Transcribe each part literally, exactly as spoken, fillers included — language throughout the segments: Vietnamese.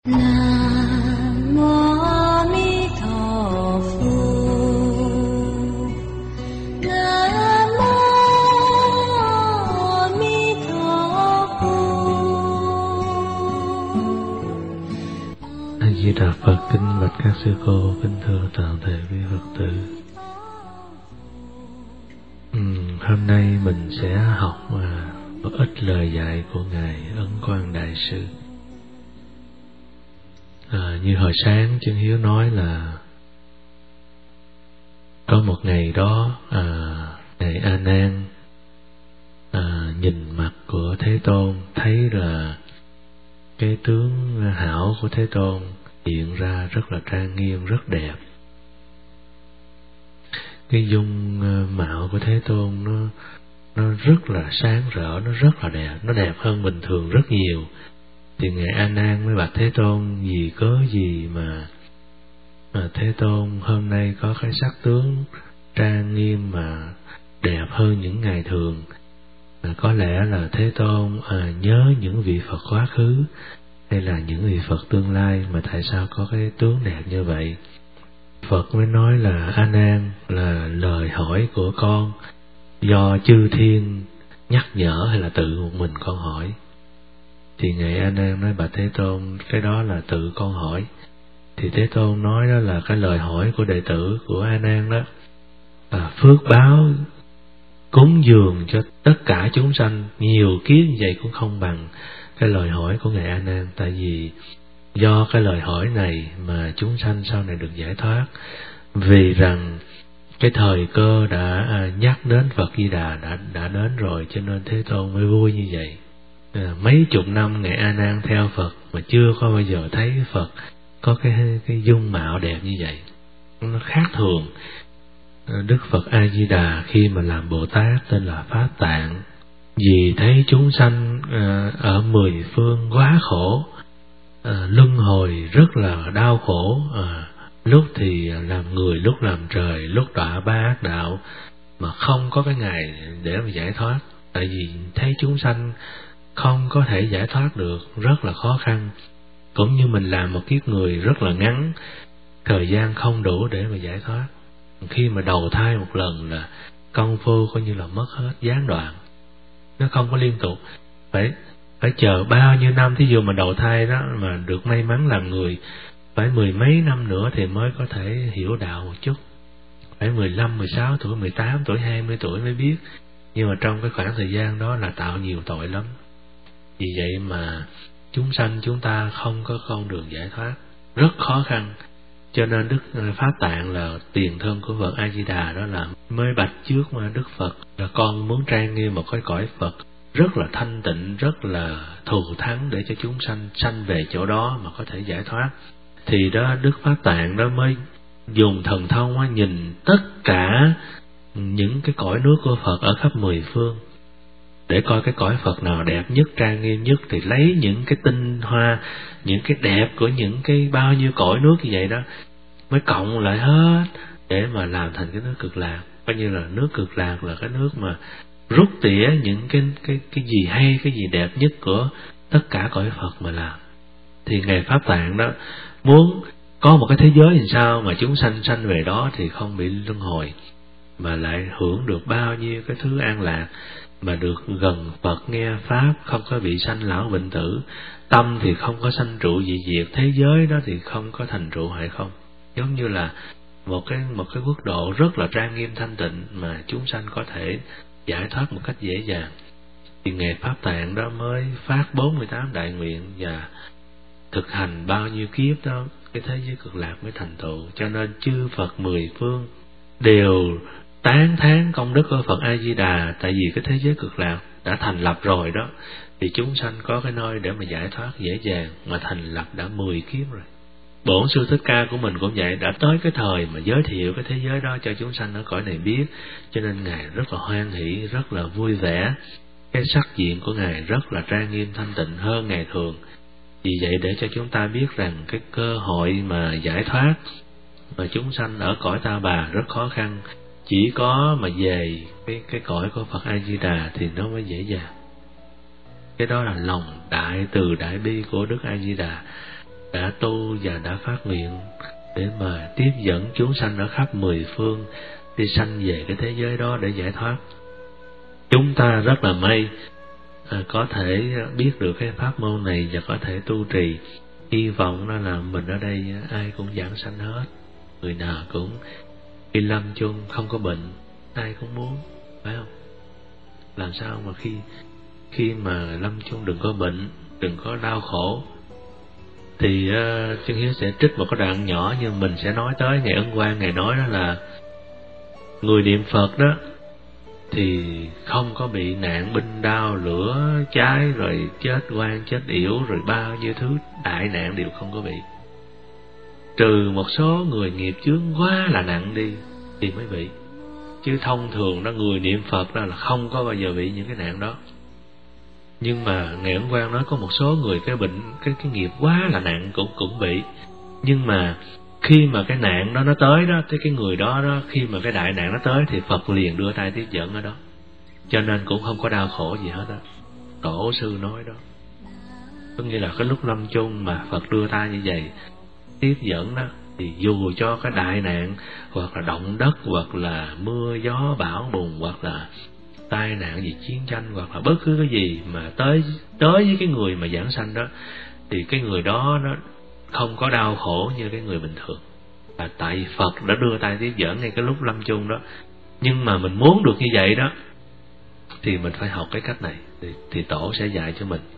Nam mô A Di Đà Phật. Nam mô A Di Đà Phật. A Di Đà Phật. Kính bạch các sư cô, kính thưa toàn thể quý Phật tử. uhm, Hôm nay mình sẽ học uh, một ít lời dạy của Ngài Ấn Quang Đại Sư. À, như hồi sáng Chân Hiếu nói là có một ngày đó à, Ngài A Nan à, nhìn mặt của Thế Tôn, thấy là cái tướng hảo của Thế Tôn hiện ra rất là trang nghiêm, rất đẹp. Cái dung mạo của Thế Tôn nó nó rất là sáng rỡ, nó rất là đẹp, nó đẹp hơn bình thường rất nhiều. Thì Ngài A Nan mới bạch Thế Tôn, vì cớ gì mà, mà Thế Tôn hôm nay có cái sắc tướng trang nghiêm mà đẹp hơn những ngày thường? À, có lẽ là Thế Tôn à, nhớ những vị Phật quá khứ hay là những vị Phật tương lai mà tại sao có cái tướng đẹp như vậy? Phật mới nói là A Nan, là lời hỏi của con do chư thiên nhắc nhở hay là tự một mình con hỏi? Thì Ngài A Nan nói bạch Thế Tôn, cái đó là tự con hỏi. Thì Thế Tôn nói đó là cái lời hỏi của đệ tử của A Nan đó, à, phước báo cúng dường cho tất cả chúng sanh nhiều kiếp như vậy cũng không bằng cái lời hỏi của Ngài A Nan. Tại vì do cái lời hỏi này mà chúng sanh sau này được giải thoát, vì rằng cái thời cơ đã à, nhắc đến Phật Di Đà đã đã đến rồi, cho nên Thế Tôn mới vui như vậy. À, mấy chục năm Ngài A Nan theo Phật mà chưa có bao giờ thấy Phật có cái cái dung mạo đẹp như vậy, nó khác thường. À, Đức Phật A Di Đà khi mà làm Bồ Tát tên là Pháp Tạng, vì thấy chúng sanh à, ở mười phương quá khổ, à, luân hồi rất là đau khổ, à, lúc thì làm người, lúc làm trời, lúc đọa ba ác đạo, mà không có cái ngày để mà giải thoát. Tại vì thấy chúng sanh không có thể giải thoát được, rất là khó khăn. Cũng như mình làm một kiếp người rất là ngắn, thời gian không đủ để mà giải thoát. Khi mà đầu thai một lần là công phu coi như là mất hết, gián đoạn, nó không có liên tục. Phải phải chờ bao nhiêu năm, thí dụ mà đầu thai đó mà được may mắn làm người, phải mười mấy năm nữa thì mới có thể hiểu đạo một chút. Phải mười lăm, mười sáu tuổi, mười tám tuổi, hai mươi tuổi mới biết. Nhưng mà trong cái khoảng thời gian đó là tạo nhiều tội lắm. Vì vậy mà chúng sanh chúng ta không có con đường giải thoát, rất khó khăn. Cho nên Đức Pháp Tạng là tiền thân của Phật A Di Đà đó là mới bạch trước mà Đức Phật là con muốn trang nghiêm một cái cõi Phật rất là thanh tịnh, rất là thù thắng để cho chúng sanh sanh về chỗ đó mà có thể giải thoát. Thì đó Đức Pháp Tạng đó mới dùng thần thông á, nhìn tất cả những cái cõi nước của Phật ở khắp mười phương để coi cái cõi Phật nào đẹp nhất, trang nghiêm nhất, thì lấy những cái tinh hoa, những cái đẹp của những cái bao nhiêu cõi nước như vậy đó mới cộng lại hết để mà làm thành cái nước Cực Lạc. Coi như là nước Cực Lạc là cái nước mà rút tỉa những cái cái cái gì hay, cái gì đẹp nhất của tất cả cõi Phật mà làm. Thì Ngài Pháp Tạng đó muốn có một cái thế giới làm sao mà chúng sanh sanh về đó thì không bị luân hồi, mà lại hưởng được bao nhiêu cái thứ an lạc, mà được gần Phật nghe Pháp, không có bị sanh lão bệnh tử, tâm thì không có sanh trụ dị diệt, thế giới đó thì không có thành trụ hại không. Giống như là một cái một cái quốc độ rất là trang nghiêm thanh tịnh mà chúng sanh có thể giải thoát một cách dễ dàng. Thì Ngài Pháp Tạng đó mới phát bốn mươi tám đại nguyện và thực hành bao nhiêu kiếp đó, cái thế giới Cực Lạc mới thành tựu. Cho nên chư Phật mười phương đều tán thán công đức của Phật A Di Đà, tại vì cái thế giới Cực Lạc đã thành lập rồi đó, thì chúng sanh có cái nơi để mà giải thoát dễ dàng, mà thành lập đã mười kiếp rồi. Bổn Sư Thích Ca của mình cũng vậy, đã tới cái thời mà giới thiệu cái thế giới đó cho chúng sanh ở cõi này biết, cho nên Ngài rất là hoan hỷ, rất là vui vẻ. Cái sắc diện của Ngài rất là trang nghiêm thanh tịnh hơn ngày thường. Vì vậy để cho chúng ta biết rằng cái cơ hội mà giải thoát mà chúng sanh ở cõi Ta Bà rất khó khăn, chỉ có mà về cái cái cõi của Phật A Di Đà thì nó mới dễ dàng. Cái đó là lòng đại từ đại bi của Đức A Di Đà. đã tu và đã phát nguyện để mà tiếp dẫn chúng sanh ở khắp mười phương đi sanh về cái thế giới đó để giải thoát. Chúng ta rất là may à, có thể biết được cái pháp môn này và có thể tu trì. Hy vọng đó là mình ở đây ai cũng giảng sanh hết, người nào cũng khi lâm chung không có bệnh, ai cũng muốn, phải không? Làm sao mà khi khi mà lâm chung đừng có bệnh, đừng có đau khổ. Thì uh, Chân Hiếu sẽ trích một cái đoạn nhỏ, nhưng mình sẽ nói tới Ngài Ân Quang. Ngài nói đó là người niệm Phật đó thì không có bị nạn binh đao lửa cháy rồi chết oan chết yểu rồi bao nhiêu thứ đại nạn đều không có bị, trừ một số người nghiệp chướng quá là nặng đi thì mới bị. Chứ thông thường đó, người niệm Phật đó là không có bao giờ bị những cái nạn đó. Nhưng mà Ngài Ấn Quang nói có một số người cái bệnh, cái cái nghiệp quá là nặng cũng cũng bị. Nhưng mà khi mà cái nạn đó nó tới đó, tới cái người đó đó, khi mà cái đại nạn nó tới thì Phật liền đưa tay tiếp dẫn ở đó, cho nên cũng không có đau khổ gì hết đó. Tổ sư nói đó, có nghĩa là cái lúc lâm chung mà Phật đưa tay như vậy tiếp dẫn đó, thì dù cho cái đại nạn hoặc là động đất hoặc là mưa gió bão bùng hoặc là tai nạn gì chiến tranh hoặc là bất cứ cái gì mà tới tới với cái người mà giảng sanh đó, thì cái người đó nó không có đau khổ như cái người bình thường, là tại Phật đã đưa tay tiếp dẫn ngay cái lúc lâm chung đó. Nhưng mà mình muốn được như vậy đó thì mình phải học cái cách này, thì, thì tổ sẽ dạy cho mình.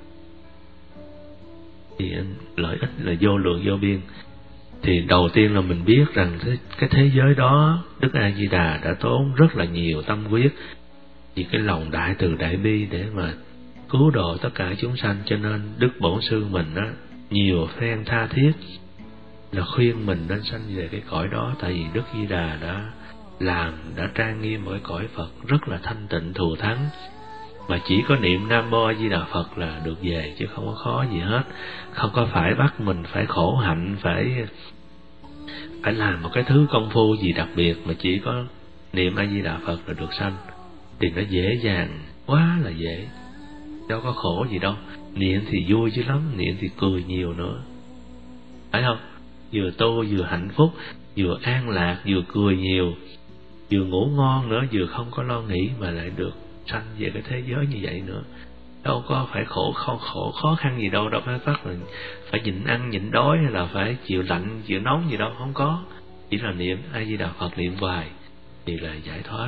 Thì lợi ích là vô lượng vô biên. Thì đầu tiên là mình biết rằng cái thế giới đó Đức A Di Đà đã tốn rất là nhiều tâm huyết vì cái lòng đại từ đại bi để mà cứu độ tất cả chúng sanh. Cho nên Đức Bổn Sư mình đó nhiều phen tha thiết là khuyên mình nên sanh về cái cõi đó. Tại vì Đức Di Đà đã làm, đã trang nghiêm một cái cõi Phật rất là thanh tịnh thù thắng, mà chỉ có niệm Nam Mô A Di Đà Phật là được về, chứ không có khó gì hết. Không có phải bắt mình phải khổ hạnh, phải phải làm một cái thứ công phu gì đặc biệt, mà chỉ có niệm A Di Đà Phật là được sanh. Thì nó dễ dàng, quá là dễ, đâu có khổ gì đâu. Niệm thì vui chứ lắm, niệm thì cười nhiều nữa, phải không? Vừa tu vừa hạnh phúc, vừa an lạc, vừa cười nhiều, vừa ngủ ngon nữa, vừa không có lo nghĩ, mà lại được sanh về cái thế giới như vậy nữa. Đâu có phải khổ khổ, khổ khó khăn gì đâu, đâu phải phát là phải nhịn ăn nhịn đói hay là phải chịu lạnh chịu nóng gì đâu, không có. Chỉ là niệm A Di Đà Phật niệm hoài thì là giải thoát.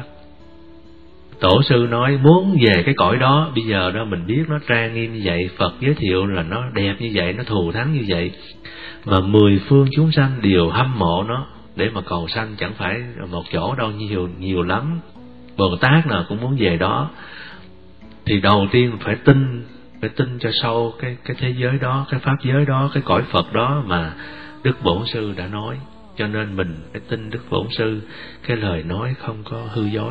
Tổ sư nói muốn về cái cõi đó, bây giờ đó mình biết nó trang nghiêm như vậy, Phật giới thiệu là nó đẹp như vậy, nó thù thắng như vậy, mà mười phương chúng sanh đều hâm mộ nó để mà cầu sanh, chẳng phải một chỗ đâu, nhiều nhiều lắm. Bồ Tát nào cũng muốn về đó. Thì đầu tiên phải tin, phải tin cho sâu cái cái thế giới đó, cái pháp giới đó, cái cõi Phật đó mà Đức Bổn Sư đã nói. Cho nên mình phải tin Đức Bổn Sư, cái lời nói không có hư dối.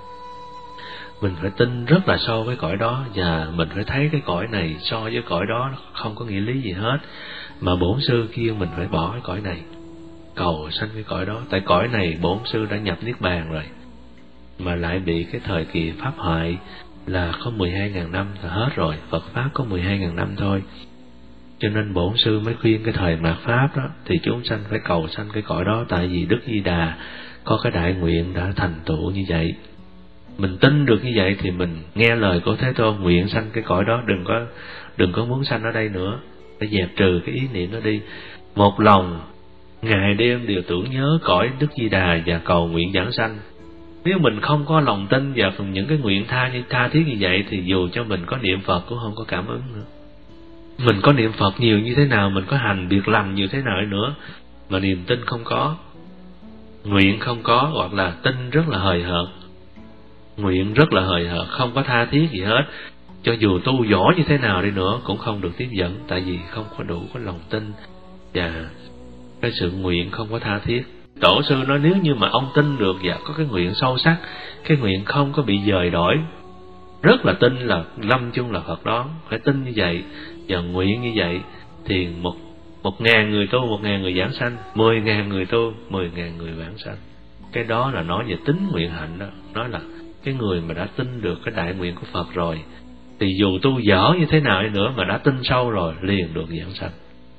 Mình phải tin rất là sâu cái cõi đó, và mình phải thấy cái cõi này so với cõi đó không có nghĩa lý gì hết, mà Bổn Sư kêu mình phải bỏ cái cõi này, cầu sanh cái cõi đó. Tại cõi này Bổn Sư đã nhập Niết Bàn rồi, mà lại bị cái thời kỳ pháp hoại là có mười hai ngàn năm là hết rồi, Phật Pháp có mười hai ngàn năm thôi. Cho nên Bổn Sư mới khuyên cái thời mạt Pháp đó thì chúng sanh phải cầu sanh cái cõi đó, tại vì Đức Di Đà có cái đại nguyện đã thành tựu như vậy. Mình tin được như vậy thì mình nghe lời của Thế Tôn, nguyện sanh cái cõi đó, đừng có đừng có muốn sanh ở đây nữa, phải dẹp trừ cái ý niệm đó đi. Một lòng ngày đêm đều tưởng nhớ cõi Đức Di Đà và cầu nguyện giảng sanh. Nếu mình không có lòng tin vào những cái nguyện tha như tha thiết như vậy thì dù cho mình có niệm Phật cũng không có cảm ứng nữa. Mình có niệm Phật nhiều như thế nào, mình có hành việc lành như thế nào nữa, mà niềm tin không có, nguyện không có, hoặc là tin rất là hời hợt, nguyện rất là hời hợt, không có tha thiết gì hết, cho dù tu giỏi như thế nào đi nữa cũng không được tiếp dẫn, tại vì không có đủ có lòng tin và cái sự nguyện không có tha thiết. Tổ sư nói nếu như mà ông tin được và có cái nguyện sâu sắc, cái nguyện không có bị dời đổi, rất là tin là lâm chung là Phật đó, phải tin như vậy và nguyện như vậy, thì một một ngàn người tu một ngàn người giảng sanh, mười ngàn người tu mười ngàn người vãng sanh. Cái đó là nói về tính nguyện hạnh đó, nói là cái người mà đã tin được cái đại nguyện của Phật rồi thì dù tu dở như thế nào đi nữa mà đã tin sâu rồi liền được giảng sanh.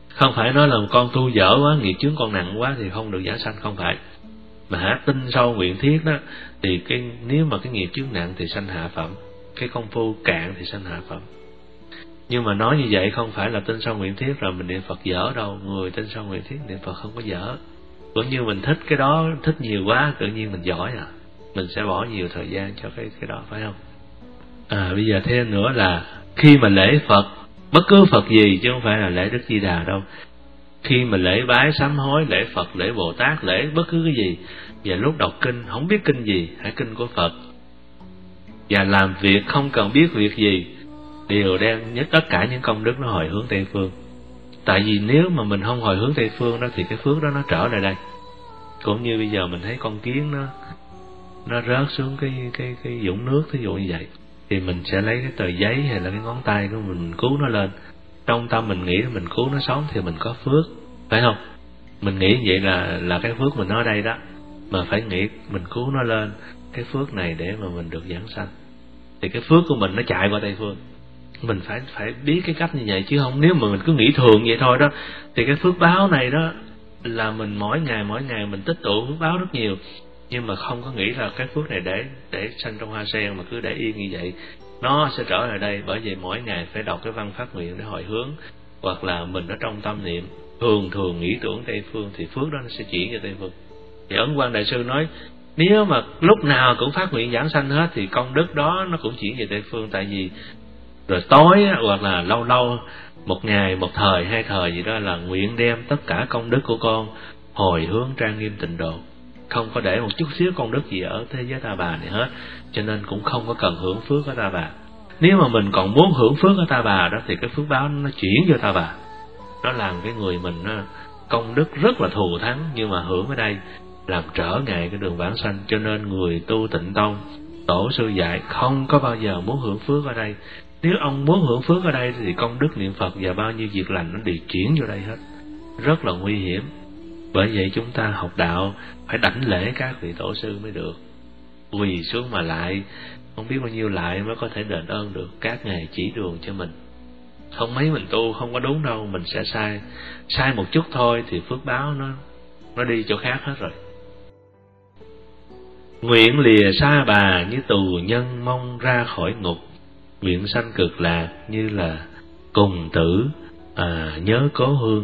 Không phải nói là con tu dở quá, nghiệp chướng con nặng quá thì không được giảng sanh, không phải. Mà hả, tin sâu nguyện thiết đó, thì cái nếu mà cái nghiệp chướng nặng thì sanh hạ phẩm, cái công phu cạn thì sanh hạ phẩm. Nhưng mà nói như vậy không phải là tin sâu nguyện thiết rồi mình niệm Phật dở đâu. Người tin sâu nguyện thiết niệm Phật không có dở. Cũng như mình thích cái đó, thích nhiều quá tự nhiên mình giỏi à, mình sẽ bỏ nhiều thời gian cho cái cái đó, phải không? À bây giờ thêm nữa là khi mà lễ Phật, bất cứ Phật gì chứ không phải là lễ Đức Di Đà đâu, khi mà lễ bái sám hối, lễ Phật, lễ Bồ Tát, lễ bất cứ cái gì, và lúc đọc kinh không biết kinh gì, hãy kinh của Phật, và làm việc không cần biết việc gì, đều đang nhất tất cả những công đức nó hồi hướng Tây phương. Tại vì nếu mà mình không hồi hướng Tây phương đó thì cái phước đó nó trở lại đây. Cũng như bây giờ mình thấy con kiến nó nó rớt xuống cái cái cái vũng nước, thí dụ như vậy, thì mình sẽ lấy cái tờ giấy hay là cái ngón tay của mình, mình cứu nó lên. Trong tâm mình nghĩ mình cứu nó sống thì mình có phước, phải không? Mình nghĩ vậy là là cái phước mình ở đây đó, mà phải nghĩ mình cứu nó lên cái phước này để mà mình được giảng sanh, thì cái phước của mình nó chạy qua Tây phương. Mình phải phải biết cái cách như vậy, chứ không nếu mà mình cứ nghĩ thường vậy thôi đó, thì cái phước báo này đó là mình mỗi ngày mỗi ngày mình tích tụ phước báo rất nhiều, nhưng mà không có nghĩ là cái phước này để để sanh trong hoa sen, mà cứ để yên như vậy nó sẽ trở lại đây. Bởi vậy mỗi ngày phải đọc cái văn phát nguyện để hồi hướng, hoặc là mình ở trong tâm niệm thường thường nghĩ tưởng Tây phương, thì phước đó nó sẽ chuyển cho Tây phương. Thì Ấn Quang Đại Sư nói nếu mà lúc nào cũng phát nguyện giảng sanh hết thì công đức đó nó cũng chuyển về Tây phương. Tại vì rồi tối hoặc là lâu lâu một ngày một thời hai thời gì đó là nguyện đem tất cả công đức của con hồi hướng trang nghiêm tịnh độ, không có để một chút xíu công đức gì ở thế giới Ta Bà này hết, cho nên cũng không có cần hưởng phước ở Ta Bà. Nếu mà mình còn muốn hưởng phước ở Ta Bà đó thì cái phước báo nó chuyển vô Ta Bà, nó làm cái người mình nó công đức rất là thù thắng, nhưng mà hưởng ở đây làm trở ngại cái đường vãng sanh. Cho nên người tu Tịnh Tông, tổ sư dạy không có bao giờ muốn hưởng phước ở đây. Nếu ông muốn hưởng phước ở đây thì công đức niệm Phật và bao nhiêu việc lành nó đều chuyển vô đây hết, rất là nguy hiểm. Bởi vậy chúng ta học đạo phải đảnh lễ các vị tổ sư mới được, quỳ xuống mà lại, không biết bao nhiêu lại mới có thể đền ơn được các ngài chỉ đường cho mình. Không mấy mình tu không có đúng đâu, mình sẽ sai sai một chút thôi thì phước báo nó nó đi chỗ khác hết rồi. Nguyện lìa xa bà như tù nhân mong ra khỏi ngục, nguyện sanh cực lạc như là cùng tử à, nhớ cố hương.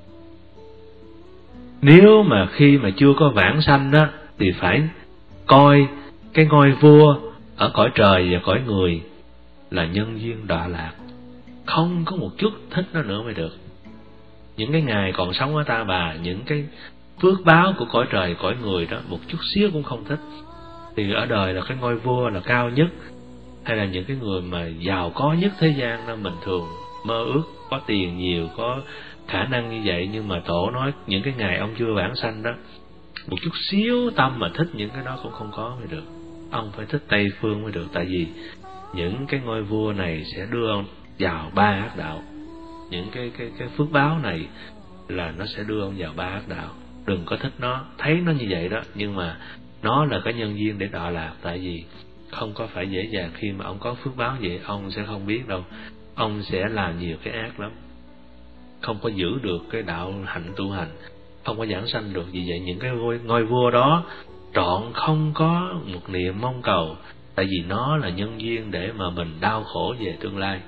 Nếu mà khi mà chưa có vãng sanh đó thì phải coi cái ngôi vua ở cõi trời và cõi người là nhân duyên đọa lạc, không có một chút thích nó nữa mới được. Những cái ngày còn sống ở Ta Bà, những cái phước báo của cõi trời cõi người đó một chút xíu cũng không thích, thì ở đời là cái ngôi vua là cao nhất, hay là những cái người mà giàu có nhất thế gian đó, mình thường mơ ước có tiền nhiều, có khả năng như vậy. Nhưng mà Tổ nói những cái ngày ông chưa vãng sanh đó, một chút xíu tâm mà thích những cái đó cũng không có mới được. Ông phải thích Tây phương mới được, tại vì những cái ngôi vua này sẽ đưa ông vào ba ác đạo. Những cái cái cái phước báo này là nó sẽ đưa ông vào ba ác đạo. Đừng có thích nó, thấy nó như vậy đó, nhưng mà nó là cái nhân duyên để đọa lạc. Tại vì không có phải dễ dàng, khi mà ông có phước báo vậy ông sẽ không biết đâu, ông sẽ làm nhiều cái ác lắm, không có giữ được cái đạo hạnh tu hành, không có giảng sanh được. Vì vậy những cái ngôi, ngôi vua đó trọn không có một niệm mong cầu, tại vì nó là nhân duyên để mà mình đau khổ về tương lai.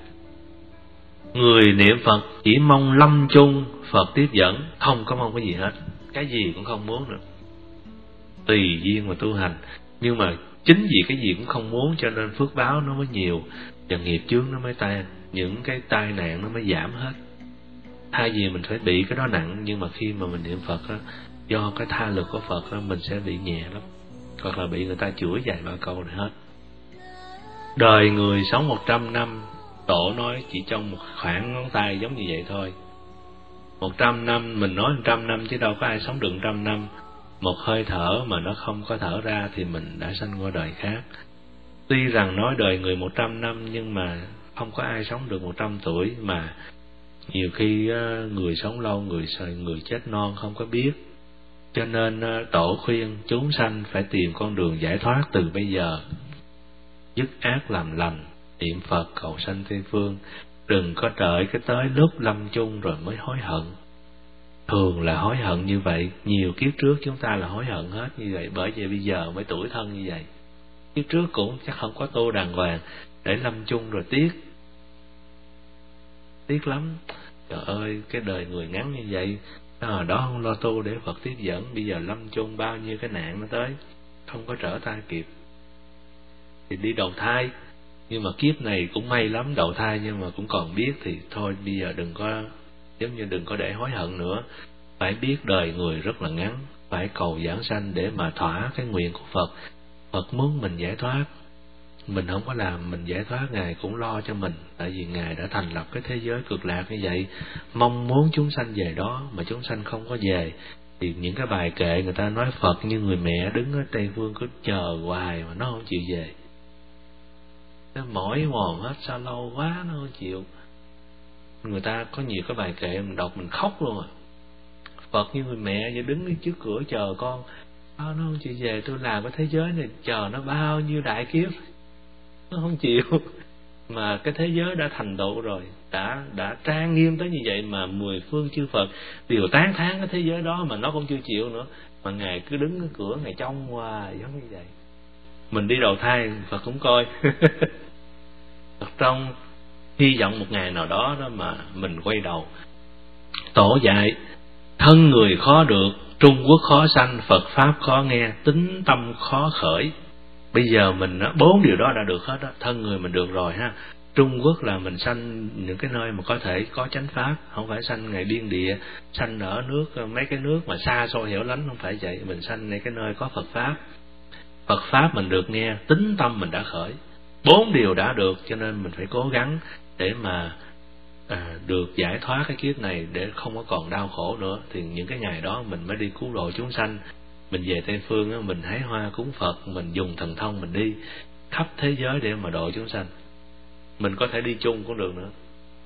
Người niệm Phật chỉ mong lâm chung Phật tiếp dẫn, không có mong cái gì hết, cái gì cũng không muốn nữa, tùy duyên mà tu hành. Nhưng mà chính vì cái gì cũng không muốn cho nên phước báo nó mới nhiều và nghiệp chướng nó mới tan, những cái tai nạn nó mới giảm hết. Thay vì mình phải bị cái đó nặng, nhưng mà khi mà mình niệm Phật á, do cái tha lực của Phật á, mình sẽ bị nhẹ lắm, hoặc là bị người ta chửi vài ba câu này hết. Đời người sống một trăm năm, Tổ nói chỉ trong một khoảng ngón tay giống như vậy thôi. Một trăm năm, mình nói một trăm năm chứ đâu có ai sống được một trăm năm. Một hơi thở mà nó không có thở ra thì mình đã sanh qua đời khác. Tuy rằng nói đời người một trăm năm, nhưng mà không có ai sống được một trăm tuổi. Mà nhiều khi người sống lâu, người người chết non không có biết. Cho nên Tổ khuyên chúng sanh phải tìm con đường giải thoát từ bây giờ, dứt ác làm lành, niệm Phật cầu sanh Tây phương. Đừng có đợi cái tới lúc lâm chung rồi mới hối hận. thường là hối hận như vậy. Nhiều kiếp trước chúng ta là hối hận hết như vậy, bởi vậy bây giờ mới tủi thân như vậy. Kiếp trước cũng chắc không có tu đàng hoàng, để lâm chung rồi tiếc tiếc lắm. Trời ơi, cái đời người ngắn như vậy, hồi đó không lo tu để Phật tiếp dẫn, bây giờ lâm chung bao nhiêu cái nạn nó tới, không có trở tay kịp thì đi đầu thai. Nhưng mà kiếp này cũng may lắm, đầu thai nhưng mà cũng còn biết thì thôi, bây giờ đừng có, giống như đừng có để hối hận nữa. Phải biết đời người rất là ngắn, phải cầu giảng sanh để mà thỏa cái nguyện của Phật. Phật muốn mình giải thoát, mình không có làm mình giải thoát, Ngài cũng lo cho mình. Tại vì Ngài đã thành lập cái thế giới cực lạc như vậy, mong muốn chúng sanh về đó, mà chúng sanh không có về. Thì những cái bài kệ người ta nói Phật như người mẹ đứng ở Tây Phương, cứ chờ hoài mà nó không chịu về. Nó mỏi mòn hết, sao lâu quá nó không chịu. Người ta có nhiều cái bài kệ mình đọc mình khóc luôn à. Phật như người mẹ vậy đứng trước cửa chờ con, sao nó không chịu về. Tôi làm cái thế giới này chờ nó bao nhiêu đại kiếp, nó không chịu. Mà cái thế giới đã thành tựu rồi, đã đã trang nghiêm tới như vậy, mà mười phương chư Phật đều tán thán cái thế giới đó mà nó cũng chưa chịu nữa. Mà Ngài cứ đứng ở cửa, Ngài trông hoài giống như vậy. Mình đi đầu thai Phật cũng coi. Phật trong hy vọng một ngày nào đó đó mà mình quay đầu. Tổ dạy thân người khó được, Trung Quốc khó sanh, Phật Pháp khó nghe, tính tâm khó khởi. Bây giờ mình bốn điều đó đã được hết đó. Thân người mình được rồi ha. Trung Quốc là mình sanh những cái nơi mà có thể có chánh Pháp, không phải sanh ngày biên địa, sanh ở nước mấy cái nước mà xa xôi hẻo lánh, không phải vậy. Mình sanhในcái nơi có Phật Pháp. Phật Pháp mình được nghe, tính tâm mình đã khởi. Bốn điều đã được, cho nên mình phải cố gắng để mà à, được giải thoát cái kiếp này, để không có còn đau khổ nữa. Thì những cái ngày đó mình mới đi cứu độ chúng sanh. Mình về Tây Phương á, mình hái hoa cúng Phật, mình dùng thần thông mình đi khắp thế giới để mà độ chúng sanh. Mình có thể đi chung cũng được nữa.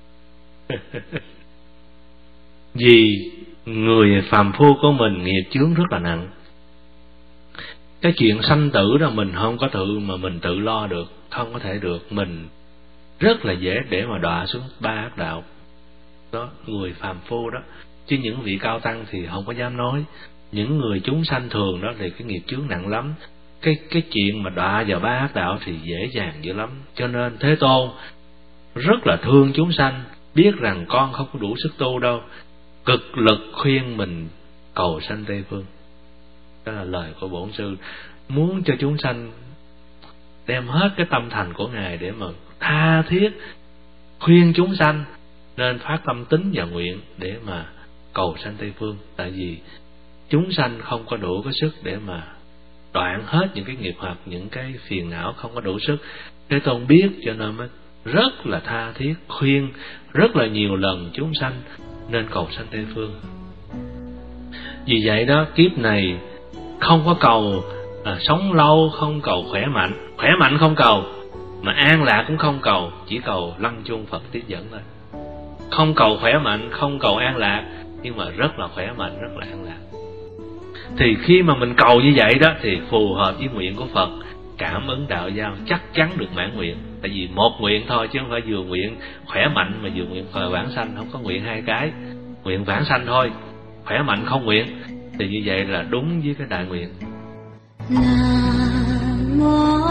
Vì người phàm phu của mình nghiệp chướng rất là nặng. Cái chuyện sanh tử đó mình không có tự mà mình tự lo được, không có thể được. Mình rất là dễ để mà đọa xuống ba ác đạo đó, người phàm phu đó. Chứ những vị cao tăng thì không có dám nói. Những người chúng sanh thường đó thì cái nghiệp chướng nặng lắm. Cái cái chuyện mà đọa vào ba ác đạo thì dễ dàng dữ lắm. Cho nên Thế Tôn rất là thương chúng sanh, biết rằng con không có đủ sức tu đâu, cực lực khuyên mình cầu sanh Tây Phương. Đó là lời của Bổn Sư, muốn cho chúng sanh đem hết cái tâm thành của Ngài để mà tha thiết khuyên chúng sanh nên phát tâm tín và nguyện để mà cầu sanh Tây Phương. Tại vì chúng sanh không có đủ cái sức để mà đoạn hết những cái nghiệp hoặc những cái phiền não, không có đủ sức. Thế Tôn biết cho nên mới rất là tha thiết khuyên rất là nhiều lần chúng sanh nên cầu sanh Tây Phương. Vì vậy đó, kiếp này không có cầu à, sống lâu, không cầu khỏe mạnh, khỏe mạnh không cầu, mà an lạc cũng không cầu, chỉ cầu lăng chung Phật tiếp dẫn thôi. Không cầu khỏe mạnh, không cầu an lạc, nhưng mà rất là khỏe mạnh, rất là an lạc. Thì khi mà mình cầu như vậy đó thì phù hợp với nguyện của Phật, cảm ứng đạo giao chắc chắn được mãn nguyện. Tại vì một nguyện thôi chứ không phải vừa nguyện khỏe mạnh mà vừa nguyện vãng sanh, không có nguyện hai cái. Nguyện vãng sanh thôi, khỏe mạnh không nguyện, thì như vậy là đúng với cái đại nguyện. Nam mô